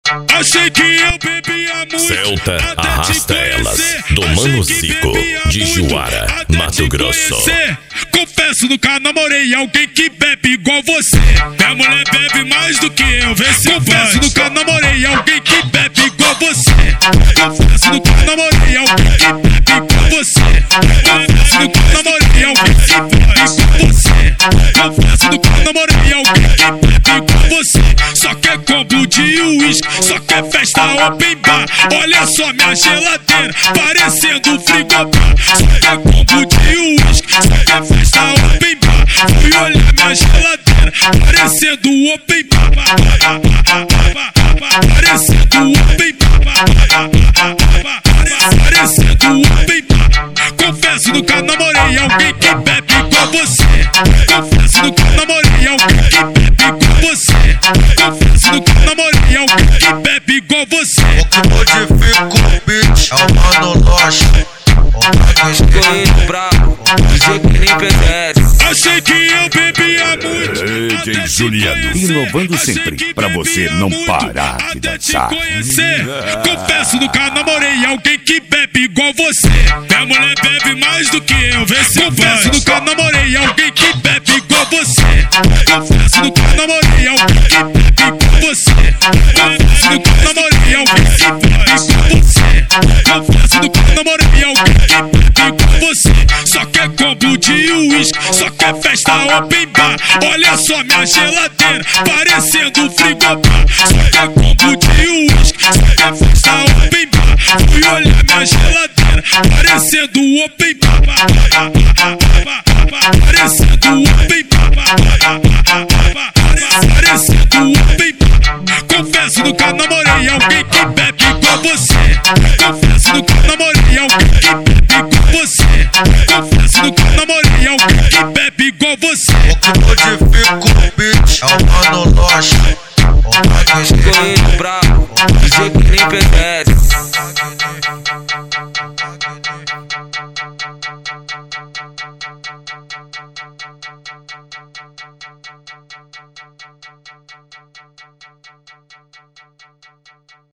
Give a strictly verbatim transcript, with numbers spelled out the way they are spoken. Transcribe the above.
Achei que eu bebia muito. Celta arrasta elas do Mano Zico de Juara, Mato Grosso. Confesso, nunca namorei alguém que bebe igual você. Minha mulher bebe mais do que eu, vê se confesso, nunca namorei alguém que bebe igual você. Confesso, nunca namorei alguém que bebe igual você. Confesso, nunca namorei alguém que bebe igual você. Confesso, nunca namorei alguém que bebe igual você. Só quer combo de uísque, só quer festa open bar. Olha só minha geladeira, parecendo frigobar. Só quer combo de uísque, só quer festa open bar. Fui olhar minha geladeira, parecendo open bar. Parecendo open bar. Parecendo open bar. Confesso, nunca namorei alguém que bebe igual você. Confesso, nunca namorei alguém que bebe igual você. Confesso, nunca namorei alguém que bebe igual você. O que modifica o beat é o Mano Loche. Correio brabo, do jeito que nem pertence. Achei que eu bebia muito. D J Juliano, inovando sempre pra você não parar de dançar. Confesso, nunca namorei alguém que bebe igual você. Minha mulher bebe mais do que eu, vê se confesso, nunca namorei alguém que bebe igual você. Confesso, nunca namorei alguém que bebe igual você. Confesso, nunca namorei alguém que bebe igual você. Confesso, nunca namorei alguém que bebe igual você. Só quer combo de uísque, só quer festa open bar. Olha só minha geladeira, parecendo frigobar. Só quer combo de uísque, só quer festa open bar. Fui olhar minha geladeira, parecendo open bar. Parecendo open bar. Parecendo open bar. Confesso, nunca namorei alguém que bebe igual você. Confesso, nunca namorei alguém que bebe igual você. Confesso, nunca namorei alguém que bebe igual você. O que modifica o beat é o Mano Loche. Correio brabo, do jeito que nem pertence.